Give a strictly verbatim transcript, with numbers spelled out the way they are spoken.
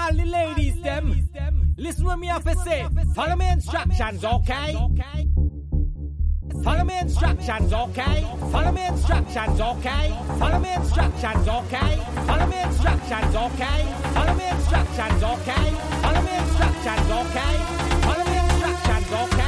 all the ladies them. Listen what me have to say. Follow me instructions, okay? Follow me instructions, okay? Follow me instructions, okay? Follow me instructions, okay? Follow me instructions, okay? Follow me instructions, okay? Follow me instructions, okay? Follow me instructions, okay?